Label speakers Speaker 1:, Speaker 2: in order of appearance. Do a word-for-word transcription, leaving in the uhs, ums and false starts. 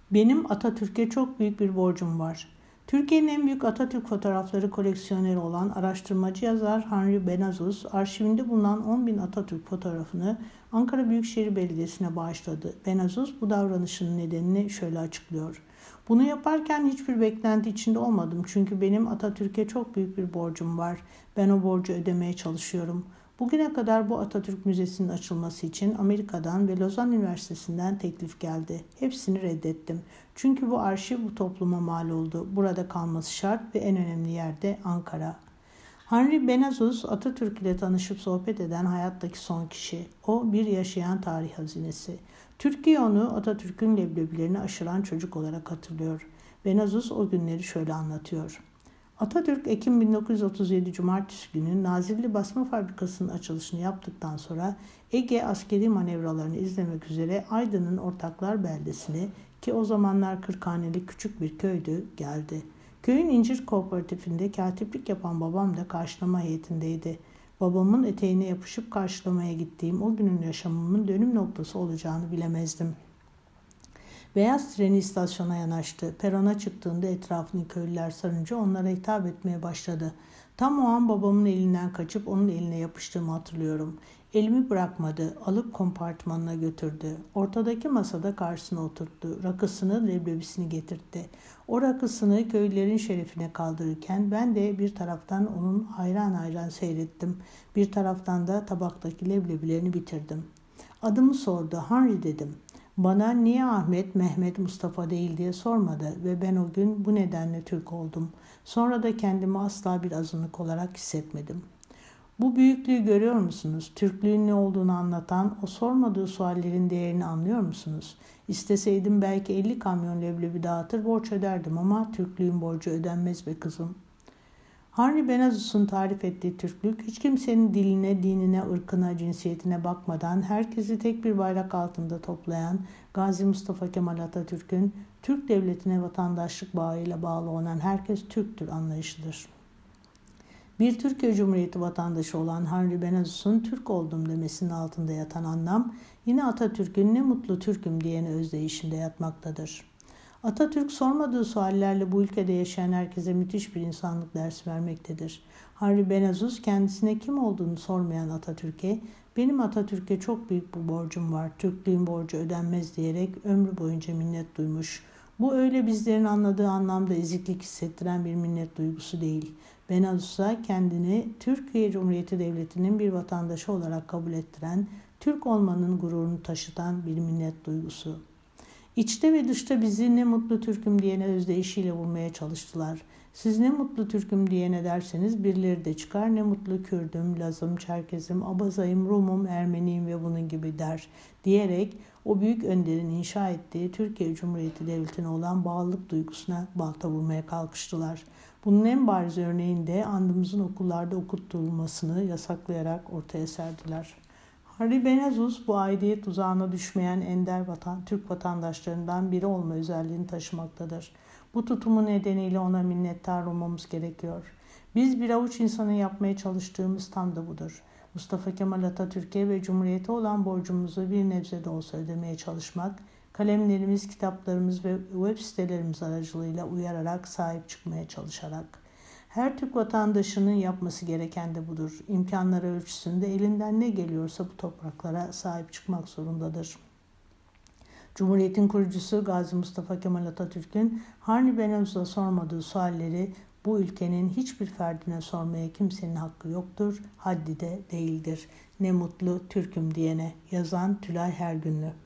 Speaker 1: Benim Atatürk'e çok büyük bir borcum var. Türkiye'nin en büyük Atatürk fotoğrafları koleksiyoneri olan araştırmacı yazar Henri Benazouz, arşivinde bulunan on bin Atatürk fotoğrafını Ankara Büyükşehir Belediyesi'ne bağışladı. Benazouz bu davranışının nedenini şöyle açıklıyor. Bunu yaparken hiçbir beklenti içinde olmadım çünkü benim Atatürk'e çok büyük bir borcum var. Ben o borcu ödemeye çalışıyorum. Bugüne kadar bu Atatürk Müzesi'nin açılması için Amerika'dan ve Lozan Üniversitesi'nden teklif geldi. Hepsini reddettim. Çünkü bu arşiv bu topluma mal oldu. Burada kalması şart ve en önemli yerde Ankara. Henri Benazouz Atatürk ile tanışıp sohbet eden hayattaki son kişi. O bir yaşayan tarih hazinesi. Türkiye onu Atatürk'ün leblebilerini aşıran çocuk olarak hatırlıyor. Benazouz o günleri şöyle anlatıyor. Atatürk Ekim bin dokuz yüz otuz yedi Cumartesi günü Nazilli Basma Fabrikası'nın açılışını yaptıktan sonra Ege askeri manevralarını izlemek üzere Aydın'ın Ortaklar beldesine, ki o zamanlar kırkhaneli küçük bir köydü, geldi. Köyün incir kooperatifinde katiplik yapan babam da karşılama heyetindeydi. Babamın eteğine yapışıp karşılamaya gittiğim o günün yaşamımın dönüm noktası olacağını bilemezdim. Beyaz treni istasyona yanaştı. Perona çıktığında etrafını köylüler sarınca onlara hitap etmeye başladı. Tam o an babamın elinden kaçıp onun eline yapıştığımı hatırlıyorum. Elimi bırakmadı. Alıp kompartmanına götürdü. Ortadaki masada karşısına oturttu. Rakısını, leblebisini getirtti. O rakısını köylülerin şerefine kaldırırken ben de bir taraftan onun hayran hayran seyrettim. Bir taraftan da tabaktaki leblebilerini bitirdim. Adımı sordu. Henri dedim. Bana niye Ahmet, Mehmet, Mustafa değil diye sormadı ve ben o gün bu nedenle Türk oldum. Sonra da kendimi asla bir azınlık olarak hissetmedim. Bu büyüklüğü görüyor musunuz? Türklüğün ne olduğunu anlatan o sormadığı suallerin değerini anlıyor musunuz? İsteseydim belki elli kamyon leblebi dağıtır borç öderdim ama Türklüğün borcu ödenmez be kızım. Henri Benazouz'un tarif ettiği Türklük, hiç kimsenin diline, dinine, ırkına, cinsiyetine bakmadan herkesi tek bir bayrak altında toplayan Gazi Mustafa Kemal Atatürk'ün Türk devletine vatandaşlık bağıyla bağlı olan herkes Türktür anlayışıdır. Bir Türkiye Cumhuriyeti vatandaşı olan Henri Benazouz'un Türk oldum demesinin altında yatan anlam, yine Atatürk'ün ne mutlu Türk'üm diyene özdeyişinde yatmaktadır. Atatürk sormadığı suallerle bu ülkede yaşayan herkese müthiş bir insanlık dersi vermektedir. Henri Benazouz kendisine kim olduğunu sormayan Atatürk'e, benim Atatürk'e çok büyük bir borcum var, Türklüğün borcu ödenmez diyerek ömrü boyunca minnet duymuş. Bu öyle bizlerin anladığı anlamda eziklik hissettiren bir minnet duygusu değil. Benazouz'a kendini Türkiye Cumhuriyeti Devleti'nin bir vatandaşı olarak kabul ettiren, Türk olmanın gururunu taşıtan bir minnet duygusu. İçte ve dışta bizi ne mutlu Türk'üm diyene özdeyişiyle vurmaya çalıştılar. Siz ne mutlu Türk'üm diyene derseniz birileri de çıkar ne mutlu Kürdüm, Lazım, Çerkezim, Abazayım, Rumum, Ermeniyim ve bunun gibi der diyerek o büyük önderin inşa ettiği Türkiye Cumhuriyeti Devleti'ne olan bağlılık duygusuna balta vurmaya kalkıştılar. Bunun en bariz örneğini de andımızın okullarda okutulmasını yasaklayarak ortaya serdiler. Henri Benazouz bu aidiyet tuzağına düşmeyen ender vatan, Türk vatandaşlarından biri olma özelliğini taşımaktadır. Bu tutumu nedeniyle ona minnettar olmamız gerekiyor. Biz bir avuç insanın yapmaya çalıştığımız tam da budur. Mustafa Kemal Atatürk'e ve Cumhuriyete olan borcumuzu bir nebze de olsa ödemeye çalışmak, kalemlerimiz, kitaplarımız ve web sitelerimiz aracılığıyla uyararak sahip çıkmaya çalışarak. Her Türk vatandaşının yapması gereken de budur. İmkanları ölçüsünde elinden ne geliyorsa bu topraklara sahip çıkmak zorundadır. Cumhuriyetin kurucusu Gazi Mustafa Kemal Atatürk'ün Henri Benazouz'a sormadığı sualleri bu ülkenin hiçbir ferdine sormaya kimsenin hakkı yoktur, haddi de değildir. Ne mutlu Türk'üm diyene. Yazan Tülay Hergünlü.